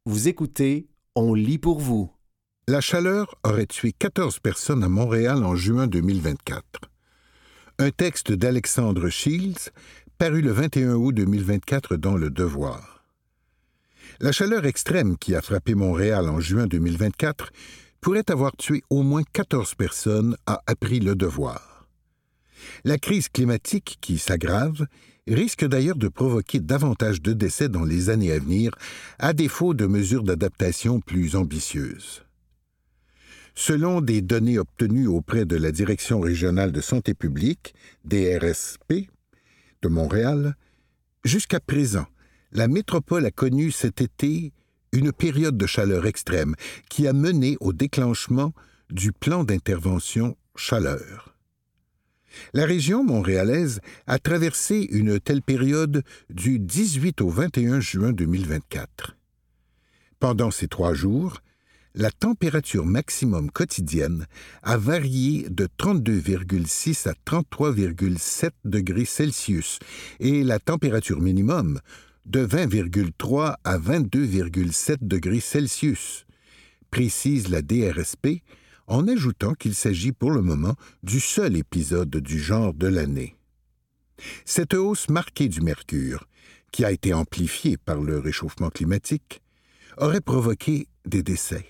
Vous écoutez On lit pour vous. La chaleur aurait tué 14 personnes à Montréal en juin 2024. Un texte d'Alexandre Shields, paru le 21 août 2024 dans Le Devoir. La chaleur extrême qui a frappé Montréal en juin 2024 pourrait avoir tué au moins 14 personnes, a appris Le Devoir. La crise climatique qui s'aggrave risque d'ailleurs de provoquer davantage de décès dans les années à venir, à défaut de mesures d'adaptation plus ambitieuses. Selon des données obtenues auprès de la Direction régionale de santé publique, DRSP, de Montréal, jusqu'à présent, la métropole a connu cet été une période de chaleur extrême qui a mené au déclenchement du plan d'intervention chaleur. La région montréalaise a traversé une telle période du 18 au 21 juin 2024. Pendant ces 3 jours, la température maximum quotidienne a varié de 32,6 à 33,7 degrés Celsius et la température minimum de 20,3 à 22,7 degrés Celsius, précise la DRSP, en ajoutant qu'il s'agit pour le moment du seul épisode du genre de l'année. Cette hausse marquée du mercure, qui a été amplifiée par le réchauffement climatique, aurait provoqué des décès.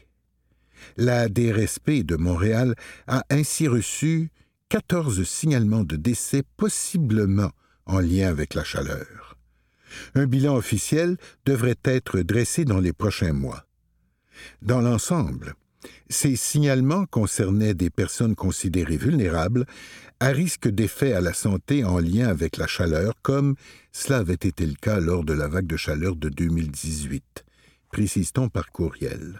La DRSP de Montréal a ainsi reçu 14 signalements de décès possiblement en lien avec la chaleur. Un bilan officiel devrait être dressé dans les prochains mois. Dans l'ensemble, ces signalements concernaient des personnes considérées vulnérables à risque d'effets à la santé en lien avec la chaleur, comme cela avait été le cas lors de la vague de chaleur de 2018, précise-t-on par courriel.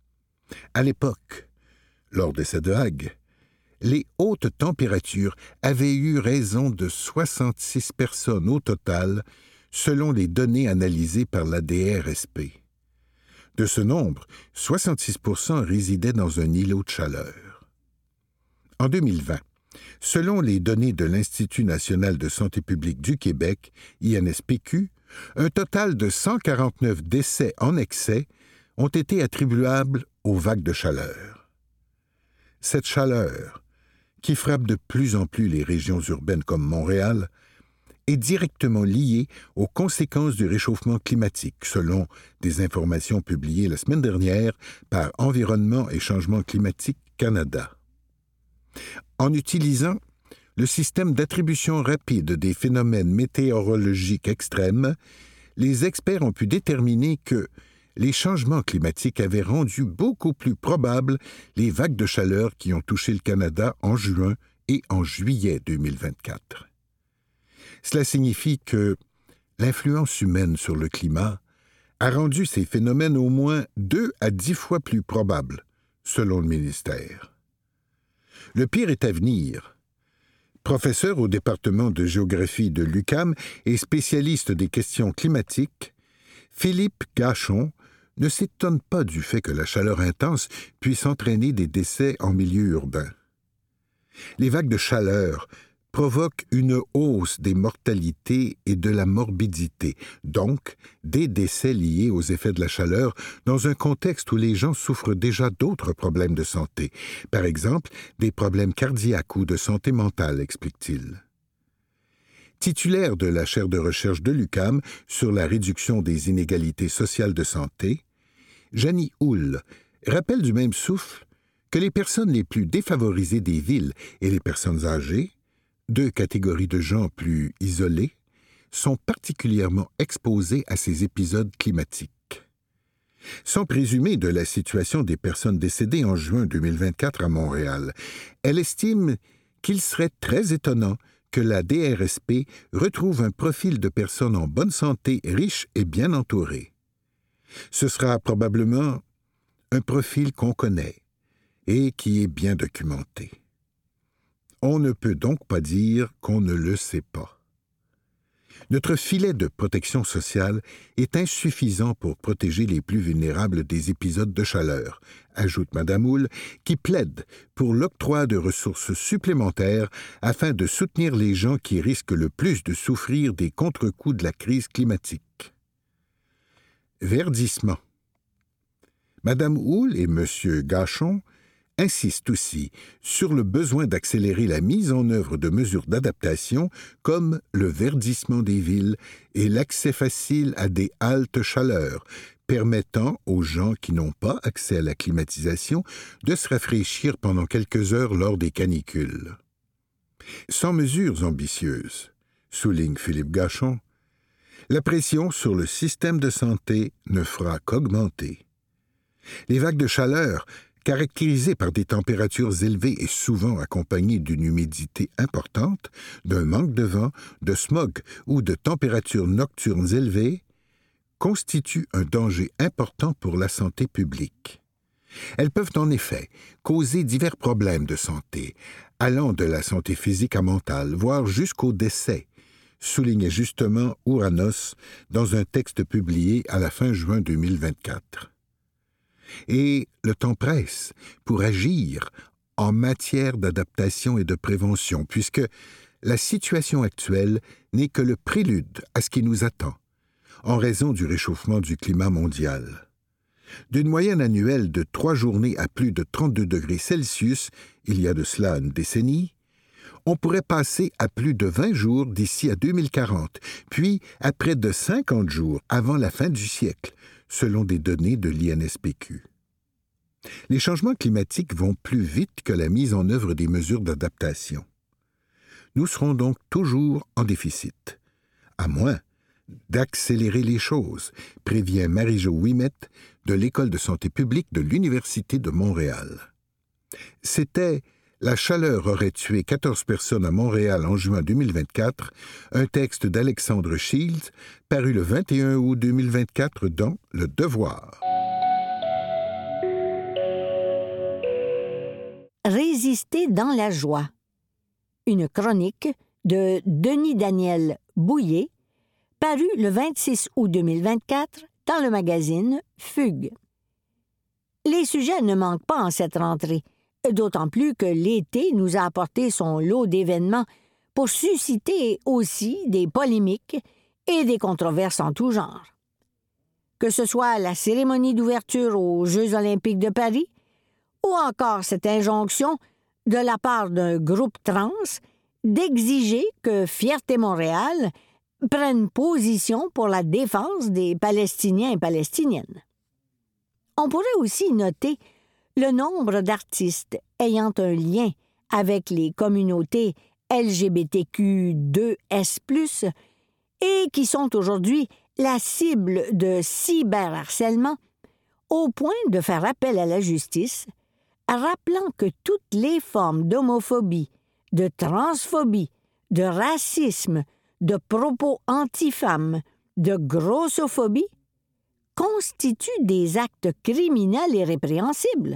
À l'époque, lors de cette vague, les hautes températures avaient eu raison de 66 personnes au total, selon les données analysées par la DRSP. De ce nombre, 66% résidaient dans un îlot de chaleur. En 2020, selon les données de l'Institut national de santé publique du Québec, INSPQ, un total de 149 décès en excès ont été attribuables aux vagues de chaleur. Cette chaleur, qui frappe de plus en plus les régions urbaines comme Montréal, est directement liée aux conséquences du réchauffement climatique, selon des informations publiées la semaine dernière par Environnement et Changement climatique Canada. En utilisant le système d'attribution rapide des phénomènes météorologiques extrêmes, les experts ont pu déterminer que les changements climatiques avaient rendu beaucoup plus probables les vagues de chaleur qui ont touché le Canada en juin et en juillet 2024. Cela signifie que l'influence humaine sur le climat a rendu ces phénomènes au moins 2 à 10 fois plus probables, selon le ministère. Le pire est à venir. Professeur au département de géographie de l'UQAM et spécialiste des questions climatiques, Philippe Gachon ne s'étonne pas du fait que la chaleur intense puisse entraîner des décès en milieu urbain. Les vagues de chaleur provoquent une hausse des mortalités et de la morbidité, donc des décès liés aux effets de la chaleur dans un contexte où les gens souffrent déjà d'autres problèmes de santé, par exemple des problèmes cardiaques ou de santé mentale, explique-t-il. Titulaire de la chaire de recherche de l'UQAM sur la réduction des inégalités sociales de santé, Janie Houle rappelle du même souffle que les personnes les plus défavorisées des villes et les personnes âgées, 2 catégories de gens plus isolés, sont particulièrement exposées à ces épisodes climatiques. Sans présumer de la situation des personnes décédées en juin 2024 à Montréal, elle estime qu'il serait très étonnant que la DRSP retrouve un profil de personnes en bonne santé, riches et bien entourées. Ce sera probablement un profil qu'on connaît et qui est bien documenté. On ne peut donc pas dire qu'on ne le sait pas. Notre filet de protection sociale est insuffisant pour protéger les plus vulnérables des épisodes de chaleur, ajoute Mme Houle, qui plaide pour l'octroi de ressources supplémentaires afin de soutenir les gens qui risquent le plus de souffrir des contre-coups de la crise climatique. Verdissement. Mme Houle et M. Gachon insistent aussi sur le besoin d'accélérer la mise en œuvre de mesures d'adaptation comme le verdissement des villes et l'accès facile à des haltes chaleur, permettant aux gens qui n'ont pas accès à la climatisation de se rafraîchir pendant quelques heures lors des canicules. Sans mesures ambitieuses, souligne Philippe Gachon, la pression sur le système de santé ne fera qu'augmenter. Les vagues de chaleur, caractérisées par des températures élevées et souvent accompagnées d'une humidité importante, d'un manque de vent, de smog ou de températures nocturnes élevées, constituent un danger important pour la santé publique. Elles peuvent en effet causer divers problèmes de santé, allant de la santé physique à mentale, voire jusqu'au décès, soulignait justement Ouranos dans un texte publié à la fin juin 2024. Et le temps presse pour agir en matière d'adaptation et de prévention, puisque la situation actuelle n'est que le prélude à ce qui nous attend, en raison du réchauffement du climat mondial. D'une moyenne annuelle de 3 journées à plus de 32 degrés Celsius, il y a de cela une décennie, on pourrait passer à plus de 20 jours d'ici à 2040, puis à près de 50 jours avant la fin du siècle, selon des données de l'INSPQ. Les changements climatiques vont plus vite que la mise en œuvre des mesures d'adaptation. Nous serons donc toujours en déficit, à moins d'accélérer les choses, prévient Marie-Jo Ouimet de l'École de santé publique de l'Université de Montréal. C'était « La chaleur aurait tué 14 personnes à Montréal en juin 2024 », un texte d'Alexandre Shields, paru le 21 août 2024 dans Le Devoir. Résister dans la joie. Une chronique de Denis-Daniel Bouillet, paru le 26 août 2024 dans le magazine Fugue. Les sujets ne manquent pas en cette rentrée, d'autant plus que l'été nous a apporté son lot d'événements pour susciter aussi des polémiques et des controverses en tout genre. Que ce soit la cérémonie d'ouverture aux Jeux olympiques de Paris, ou encore cette injonction de la part d'un groupe trans d'exiger que Fierté Montréal prenne position pour la défense des Palestiniens et Palestiniennes. On pourrait aussi noter le nombre d'artistes ayant un lien avec les communautés LGBTQ2S+, et qui sont aujourd'hui la cible de cyberharcèlement, au point de faire appel à la justice, rappelant que toutes les formes d'homophobie, de transphobie, de racisme, de propos anti-femmes, de grossophobie constituent des actes criminels et répréhensibles.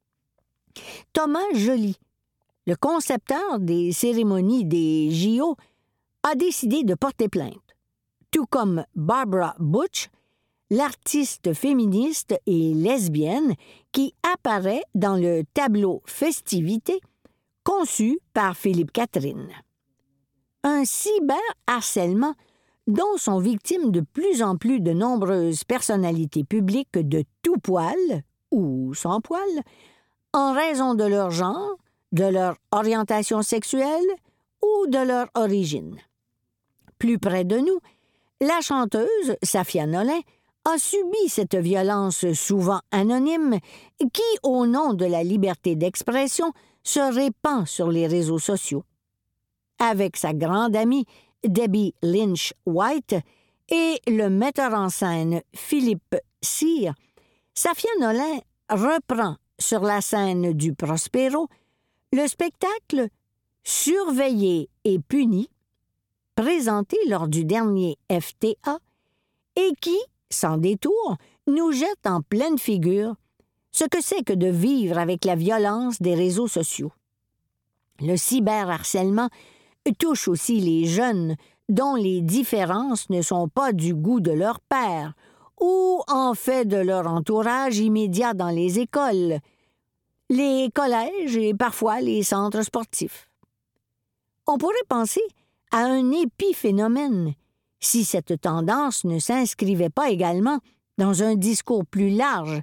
Thomas Joly, le concepteur des cérémonies des JO, a décidé de porter plainte, tout comme Barbara Butch, l'artiste féministe et lesbienne qui apparaît dans le tableau Festivités conçu par Philippe Catherine. Un cyberharcèlement dont sont victimes de plus en plus de nombreuses personnalités publiques de tout poil ou sans poil, en raison de leur genre, de leur orientation sexuelle ou de leur origine. Plus près de nous, la chanteuse Safia Nolin a subi cette violence souvent anonyme qui, au nom de la liberté d'expression, se répand sur les réseaux sociaux. Avec sa grande amie Debbie Lynch White et le metteur en scène Philippe Cyr, Safia Nolin reprend sur la scène du Prospero le spectacle « Surveillé et puni » présenté lors du dernier FTA et qui, sans détour, nous jette en pleine figure ce que c'est que de vivre avec la violence des réseaux sociaux. Le cyberharcèlement touche aussi les jeunes dont les différences ne sont pas du goût de leur père ou en fait de leur entourage immédiat dans les écoles, les collèges et parfois les centres sportifs. On pourrait penser à un épiphénomène si cette tendance ne s'inscrivait pas également dans un discours plus large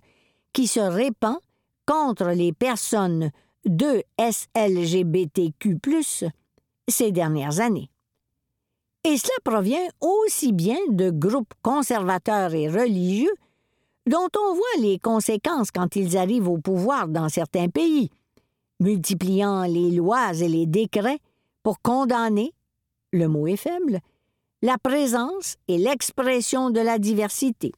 qui se répand contre les personnes de SLGBTQ+, ces dernières années. Et cela provient aussi bien de groupes conservateurs et religieux dont on voit les conséquences quand ils arrivent au pouvoir dans certains pays, multipliant les lois et les décrets pour condamner, le mot est faible, la présence et l'expression de la diversité.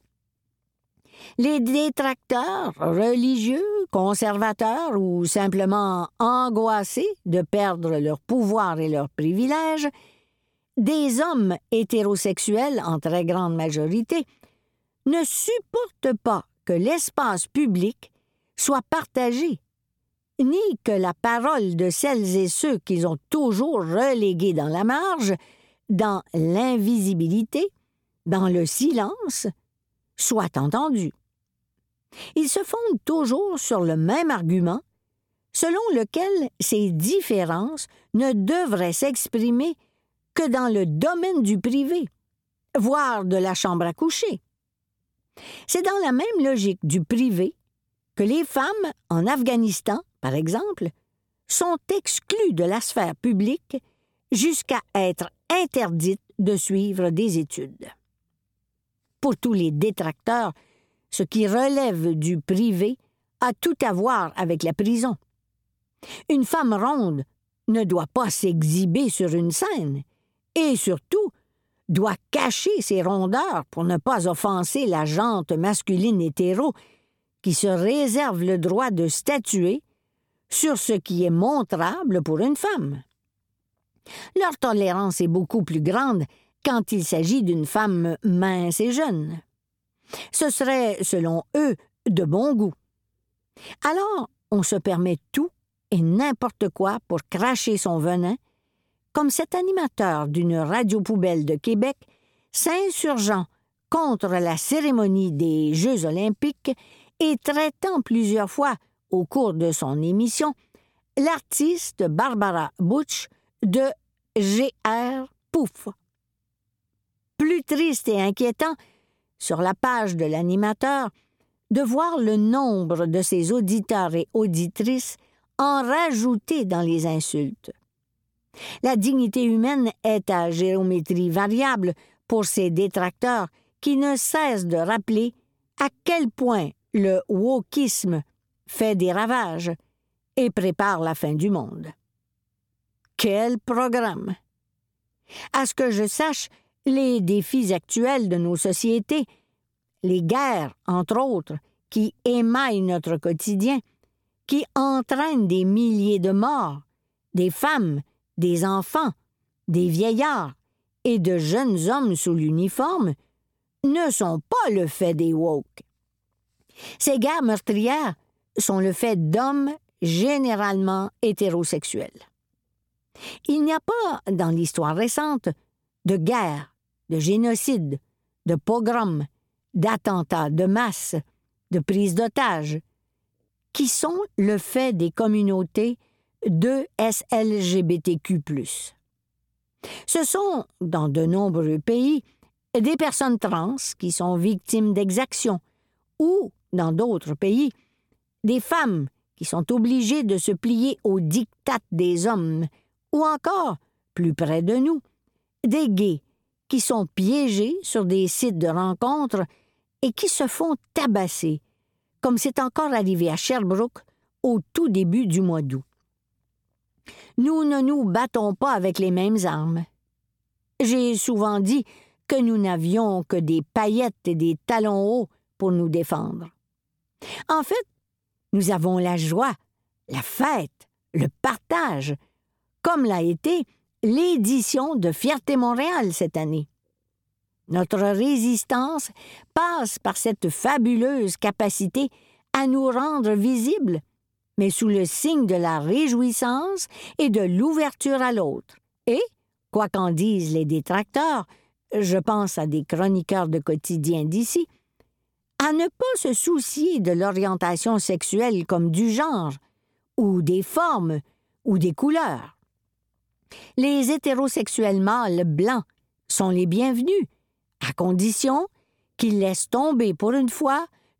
Les détracteurs religieux, conservateurs ou simplement angoissés de perdre leur pouvoir et leurs privilèges, des hommes hétérosexuels en très grande majorité, ne supportent pas que l'espace public soit partagé, ni que la parole de celles et ceux qu'ils ont toujours relégués dans la marge, dans l'invisibilité, dans le silence, soit entendue. Ils se fondent toujours sur le même argument, selon lequel ces différences ne devraient s'exprimer que dans le domaine du privé, voire de la chambre à coucher. C'est dans la même logique du privé que les femmes en Afghanistan, par exemple, sont exclues de la sphère publique jusqu'à être interdites de suivre des études. Pour tous les détracteurs, ce qui relève du privé a tout à voir avec la prison. Une femme ronde ne doit pas s'exhiber sur une scène et surtout doit cacher ses rondeurs pour ne pas offenser la gente masculine hétéro qui se réserve le droit de statuer sur ce qui est montrable pour une femme. Leur tolérance est beaucoup plus grande quand il s'agit d'une femme mince et jeune. Ce serait, selon eux, de bon goût. Alors, on se permet tout et n'importe quoi pour cracher son venin, comme cet animateur d'une radio-poubelle de Québec s'insurgeant contre la cérémonie des Jeux olympiques et traitant plusieurs fois, au cours de son émission, l'artiste Barbara Butch de GR Pouf. Plus triste et inquiétant, sur la page de l'animateur, de voir le nombre de ses auditeurs et auditrices en rajouter dans les insultes. La dignité humaine est à géométrie variable pour ces détracteurs qui ne cessent de rappeler à quel point le wokisme fait des ravages et prépare la fin du monde. Quel programme! À ce que je sache, les défis actuels de nos sociétés, les guerres, entre autres, qui émaillent notre quotidien, qui entraînent des milliers de morts, des femmes, des enfants, des vieillards et de jeunes hommes sous l'uniforme, ne sont pas le fait des woke. Ces guerres meurtrières sont le fait d'hommes généralement hétérosexuels. Il n'y a pas, dans l'histoire récente, de guerre, de génocide, de pogrom, d'attentats de masse, de prise d'otages, qui sont le fait des communautés de SLGBTQ+. Ce sont, dans de nombreux pays, des personnes trans qui sont victimes d'exactions ou, dans d'autres pays, des femmes qui sont obligées de se plier aux diktats des hommes ou encore, plus près de nous, des gays qui sont piégés sur des sites de rencontres et qui se font tabasser, comme c'est encore arrivé à Sherbrooke au tout début du mois d'août. Nous ne nous battons pas avec les mêmes armes. J'ai souvent dit que nous n'avions que des paillettes et des talons hauts pour nous défendre. En fait, nous avons la joie, la fête, le partage, comme l'a été l'édition de Fierté Montréal cette année. Notre résistance passe par cette fabuleuse capacité à nous rendre visibles, mais sous le signe de la réjouissance et de l'ouverture à l'autre. Et, quoi qu'en disent les détracteurs, je pense à des chroniqueurs de quotidiens d'ici, à ne pas se soucier de l'orientation sexuelle comme du genre, ou des formes, ou des couleurs. Les hétérosexuels mâles blancs sont les bienvenus, à condition qu'ils laissent tomber pour une fois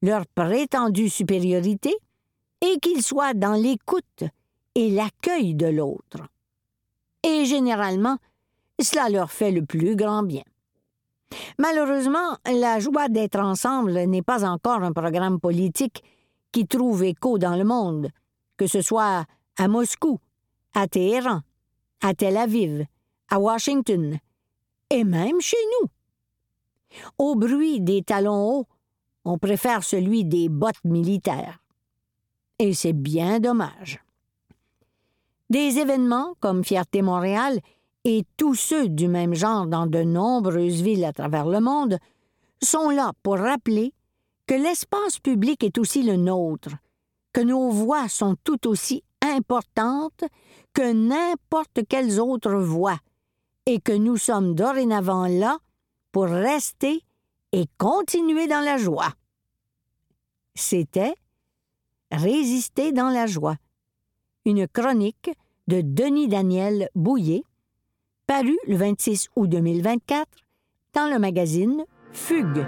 leur prétendue supériorité et qu'ils soient dans l'écoute et l'accueil de l'autre. Et généralement, cela leur fait le plus grand bien. Malheureusement, la joie d'être ensemble n'est pas encore un programme politique qui trouve écho dans le monde, que ce soit à Moscou, à Téhéran, à Tel Aviv, à Washington, et même chez nous. Au bruit des talons hauts, on préfère celui des bottes militaires. Et c'est bien dommage. Des événements comme Fierté Montréal et tous ceux du même genre dans de nombreuses villes à travers le monde sont là pour rappeler que l'espace public est aussi le nôtre, que nos voix sont tout aussi importantes que n'importe quelles autres voix et que nous sommes dorénavant là pour rester et continuer dans la joie. C'était Résister dans la joie, une chronique de Denis Daniel Bouillé, paru le 26 août 2024 dans le magazine Fugue.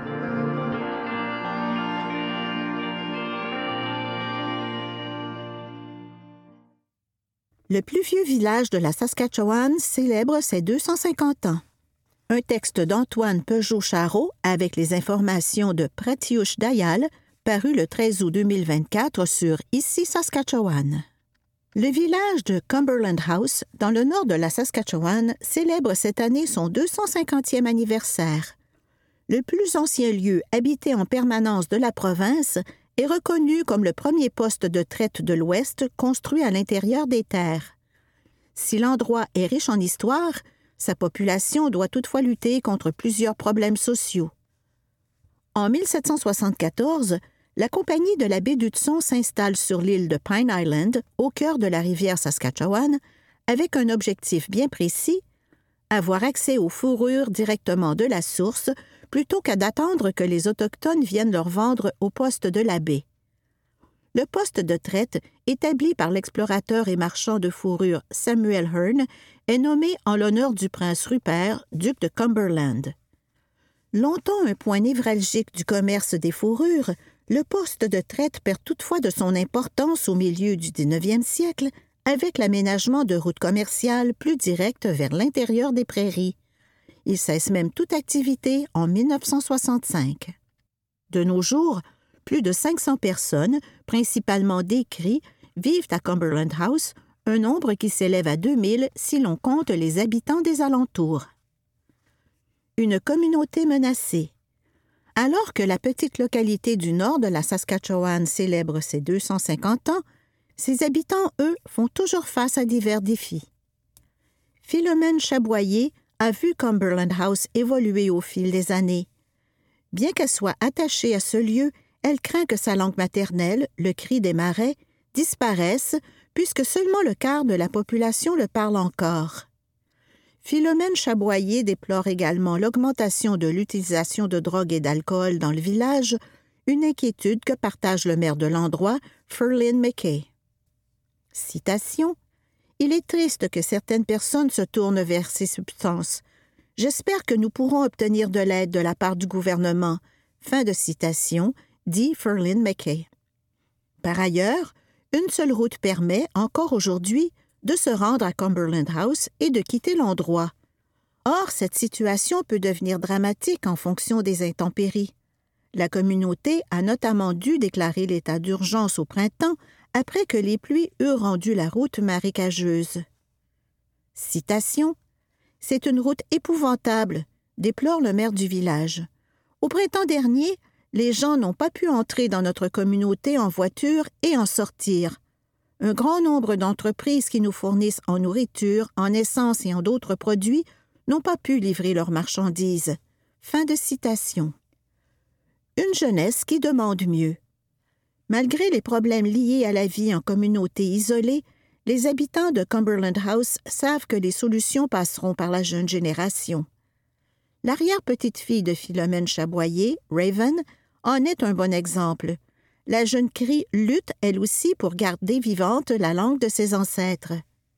Le plus vieux village de la Saskatchewan célèbre ses 250 ans. Un texte d'Antoine Peugeot-Charot avec les informations de Pratiouche Dayal, paru le 13 août 2024 sur Ici Saskatchewan. Le village de Cumberland House, dans le nord de la Saskatchewan, célèbre cette année son 250e anniversaire. Le plus ancien lieu habité en permanence de la province est reconnu comme le premier poste de traite de l'Ouest construit à l'intérieur des terres. Si l'endroit est riche en histoire, sa population doit toutefois lutter contre plusieurs problèmes sociaux. En 1774, la compagnie de la baie d'Hudson s'installe sur l'île de Pine Island, au cœur de la rivière Saskatchewan, avec un objectif bien précis, avoir accès aux fourrures directement de la source plutôt qu'à d'attendre que les Autochtones viennent leur vendre au poste de la baie. Le poste de traite, établi par l'explorateur et marchand de fourrure Samuel Hearne, est nommé en l'honneur du prince Rupert, duc de Cumberland. Longtemps un point névralgique du commerce des fourrures, le poste de traite perd toutefois de son importance au milieu du 19e siècle avec l'aménagement de routes commerciales plus directes vers l'intérieur des prairies. Il cesse même toute activité en 1965. De nos jours, plus de 500 personnes, principalement des Cris, vivent à Cumberland House, un nombre qui s'élève à 2000 si l'on compte les habitants des alentours. Une communauté menacée. Alors que la petite localité du nord de la Saskatchewan célèbre ses 250 ans, ses habitants, eux, font toujours face à divers défis. Philomène Chaboyer a vu Cumberland House évoluer au fil des années. Bien qu'elle soit attachée à ce lieu, elle craint que sa langue maternelle, le cri des marais, disparaisse puisque seulement le quart de la population le parle encore. Philomène Chaboyer déplore également l'augmentation de l'utilisation de drogue et d'alcool dans le village, une inquiétude que partage le maire de l'endroit, Ferlin McKay. Citation: « Il est triste que certaines personnes se tournent vers ces substances. J'espère que nous pourrons obtenir de l'aide de la part du gouvernement. » Fin de citation, dit Ferlin McKay. Par ailleurs, une seule route permet, encore aujourd'hui, de se rendre à Cumberland House et de quitter l'endroit. Or, cette situation peut devenir dramatique en fonction des intempéries. La communauté a notamment dû déclarer l'état d'urgence au printemps après que les pluies eurent rendu la route marécageuse. Citation: « C'est une route épouvantable, déplore le maire du village. Au printemps dernier, les gens n'ont pas pu entrer dans notre communauté en voiture et en sortir. Un grand nombre d'entreprises qui nous fournissent en nourriture, en essence et en d'autres produits n'ont pas pu livrer leurs marchandises. » Fin de citation. Une jeunesse qui demande mieux. Malgré les problèmes liés à la vie en communauté isolée, les habitants de Cumberland House savent que les solutions passeront par la jeune génération. L'arrière-petite-fille de Philomène Chaboyer, Raven, en est un bon exemple. La jeune Cri lutte, elle aussi, pour garder vivante la langue de ses ancêtres.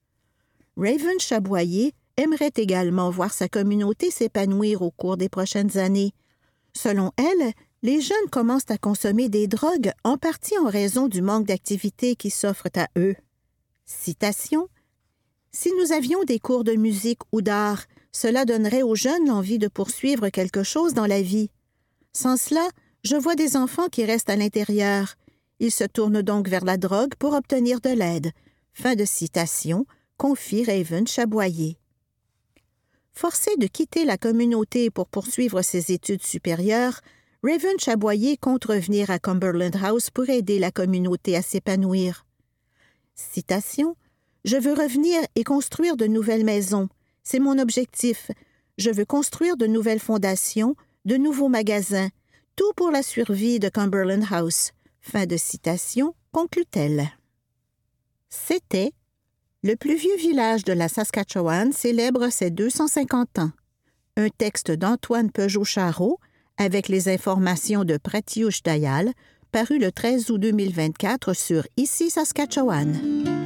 Raven Chaboyer aimerait également voir sa communauté s'épanouir au cours des prochaines années. Selon elle, Les jeunes commencent à consommer des drogues en partie en raison du manque d'activités qui s'offrent à eux. Citation. « Si nous avions des cours de musique ou d'art, cela donnerait aux jeunes l'envie de poursuivre quelque chose dans la vie. Sans cela, je vois des enfants qui restent à l'intérieur. Ils se tournent donc vers la drogue pour obtenir de l'aide. » Fin de citation, confie Raven Chaboyer. Forcé de quitter la communauté pour poursuivre ses études supérieures, Raven Chaboyer compte revenir à Cumberland House pour aider la communauté à s'épanouir. Citation. « Je veux revenir et construire de nouvelles maisons. C'est mon objectif. Je veux construire de nouvelles fondations, de nouveaux magasins, tout pour la survie de Cumberland House. » Fin de citation, conclut-elle. C'était « Le plus vieux village de la Saskatchewan célèbre ses 250 ans ». Un texte d'Antoine Peugeot-Charot avec les informations de Pratyush Dayal, paru le 13 août 2024 sur Ici Saskatchewan.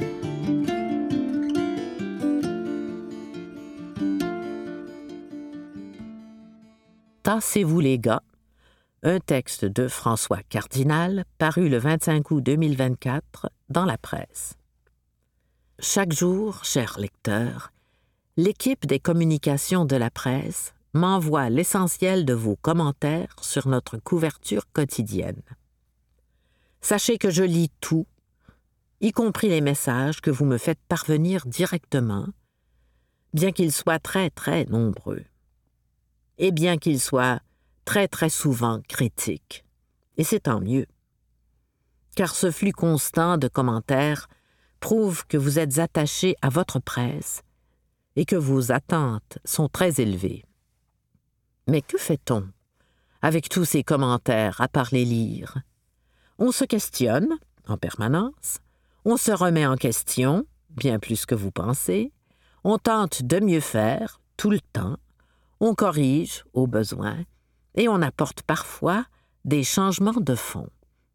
Tassez-vous les gars, un texte de François Cardinal, paru le 25 août 2024 dans la presse. Chaque jour, chers lecteurs, l'équipe des communications de la presse m'envoie l'essentiel de vos commentaires sur notre couverture quotidienne. Sachez que je lis tout, y compris les messages que vous me faites parvenir directement, bien qu'ils soient très, très nombreux. Et bien qu'ils soient très, très souvent critiques. Et c'est tant mieux. Car ce flux constant de commentaires prouve que vous êtes attachés à votre presse et que vos attentes sont très élevées. Mais que fait-on avec tous ces commentaires à part les lire? On se questionne en permanence, on se remet en question, bien plus que vous pensez, on tente de mieux faire tout le temps, on corrige au besoin et on apporte parfois des changements de fond.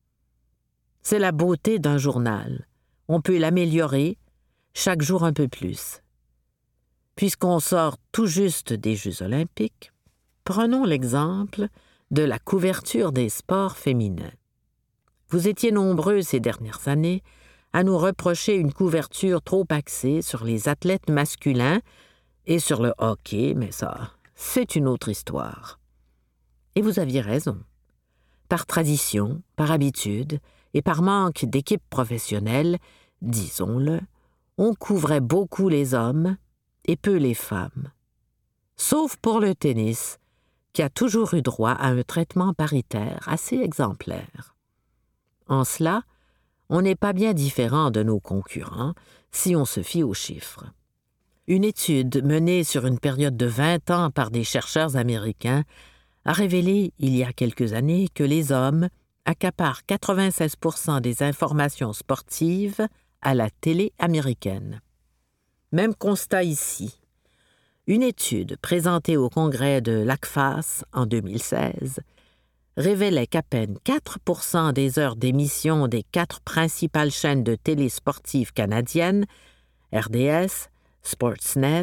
C'est la beauté d'un journal. On peut l'améliorer chaque jour un peu plus. Puisqu'on sort tout juste des Jeux olympiques, prenons l'exemple de la couverture des sports féminins. Vous étiez nombreux ces dernières années à nous reprocher une couverture trop axée sur les athlètes masculins et sur le hockey, mais ça, c'est une autre histoire. Et vous aviez raison. Par tradition, par habitude et par manque d'équipe professionnelle, disons-le, on couvrait beaucoup les hommes et peu les femmes. Sauf pour le tennis, qui a toujours eu droit à un traitement paritaire assez exemplaire. En cela, on n'est pas bien différent de nos concurrents si on se fie aux chiffres. Une étude menée sur une période de 20 ans par des chercheurs américains a révélé il y a quelques années que les hommes accaparent 96% des informations sportives à la télé américaine. Même constat ici. Une étude présentée au congrès de l'ACFAS en 2016 révélait qu'à peine 4% des heures d'émission des 4 principales chaînes de télé sportives canadiennes, RDS, Sportsnet,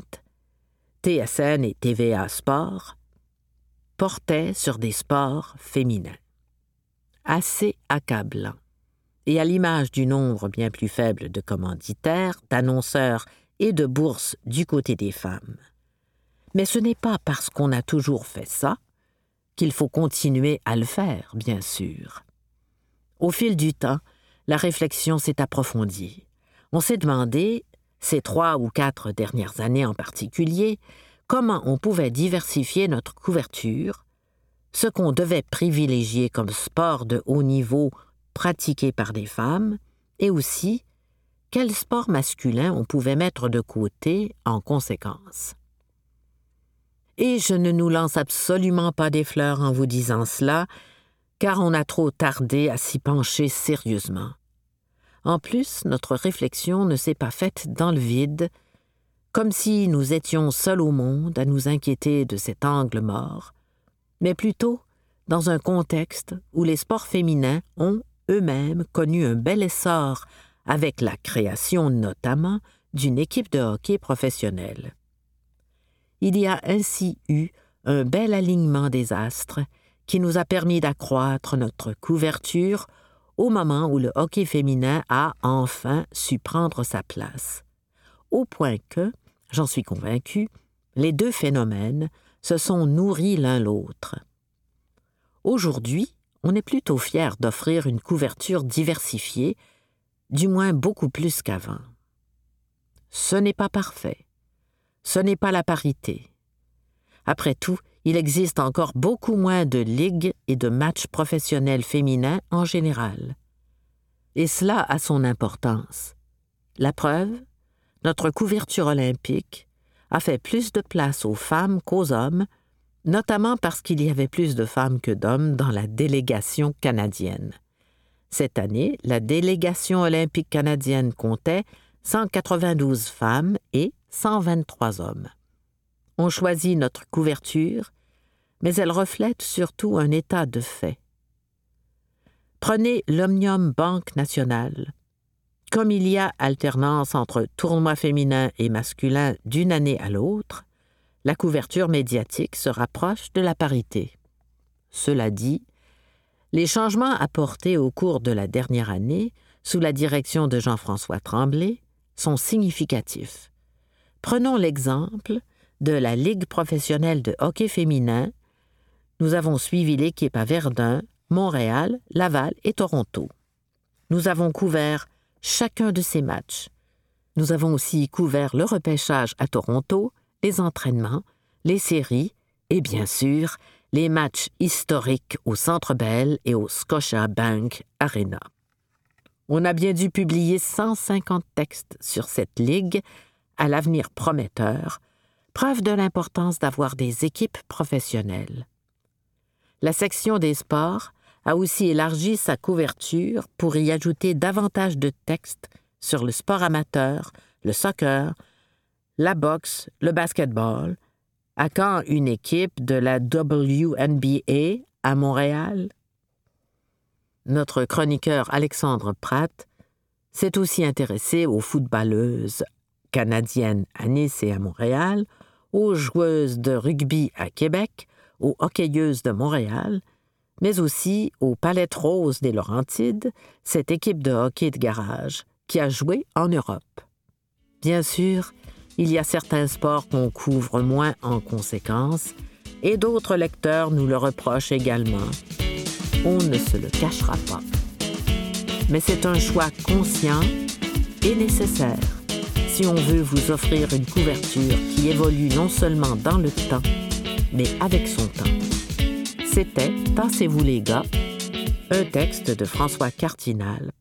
TSN et TVA Sport, portaient sur des sports féminins. Assez accablant. Et à l'image du nombre bien plus faible de commanditaires, d'annonceurs et de bourses du côté des femmes. Mais ce n'est pas parce qu'on a toujours fait ça qu'il faut continuer à le faire, bien sûr. Au fil du temps, la réflexion s'est approfondie. On s'est demandé, ces 3 ou 4 dernières années en particulier, comment on pouvait diversifier notre couverture, ce qu'on devait privilégier comme sport de haut niveau pratiqué par des femmes, et aussi quel sport masculin on pouvait mettre de côté en conséquence. Et je ne nous lance absolument pas des fleurs en vous disant cela, car on a trop tardé à s'y pencher sérieusement. En plus, notre réflexion ne s'est pas faite dans le vide, comme si nous étions seuls au monde à nous inquiéter de cet angle mort, mais plutôt dans un contexte où les sports féminins ont eux-mêmes connu un bel essor avec la création notamment d'une équipe de hockey professionnelle. Il y a ainsi eu un bel alignement des astres qui nous a permis d'accroître notre couverture au moment où le hockey féminin a enfin su prendre sa place. Au point que, j'en suis convaincu, les deux phénomènes se sont nourris l'un l'autre. Aujourd'hui, on est plutôt fier d'offrir une couverture diversifiée, du moins beaucoup plus qu'avant. Ce n'est pas parfait. Ce n'est pas la parité. Après tout, il existe encore beaucoup moins de ligues et de matchs professionnels féminins en général. Et cela a son importance. La preuve, notre couverture olympique a fait plus de place aux femmes qu'aux hommes, notamment parce qu'il y avait plus de femmes que d'hommes dans la délégation canadienne. Cette année, la délégation olympique canadienne comptait 192 femmes et 123 hommes. On choisit notre couverture, mais elle reflète surtout un état de fait. Prenez l'Omnium Banque Nationale. Comme il y a alternance entre tournois féminins et masculins d'une année à l'autre, la couverture médiatique se rapproche de la parité. Cela dit, les changements apportés au cours de la dernière année, sous la direction de Jean-François Tremblay, sont significatifs. Prenons l'exemple de la Ligue professionnelle de hockey féminin. Nous avons suivi l'équipe à Verdun, Montréal, Laval et Toronto. Nous avons couvert chacun de ces matchs. Nous avons aussi couvert le repêchage à Toronto, les entraînements, les séries et bien sûr les matchs historiques au Centre Bell et au Scotiabank Arena. On a bien dû publier 150 textes sur cette ligue à l'avenir prometteur, preuve de l'importance d'avoir des équipes professionnelles. La section des sports a aussi élargi sa couverture pour y ajouter davantage de textes sur le sport amateur, le soccer, la boxe, le basketball. À quand une équipe de la WNBA à Montréal? Notre chroniqueur Alexandre Pratt s'est aussi intéressé aux footballeuses canadiennes à Nice et à Montréal, aux joueuses de rugby à Québec, aux hockeyeuses de Montréal, mais aussi aux Palettes Roses des Laurentides, cette équipe de hockey de garage qui a joué en Europe. Bien sûr, il y a certains sports qu'on couvre moins en conséquence, et d'autres lecteurs nous le reprochent également. On ne se le cachera pas. Mais c'est un choix conscient et nécessaire si on veut vous offrir une couverture qui évolue non seulement dans le temps, mais avec son temps. C'était « Tassez-vous les gars », un texte de François Cardinal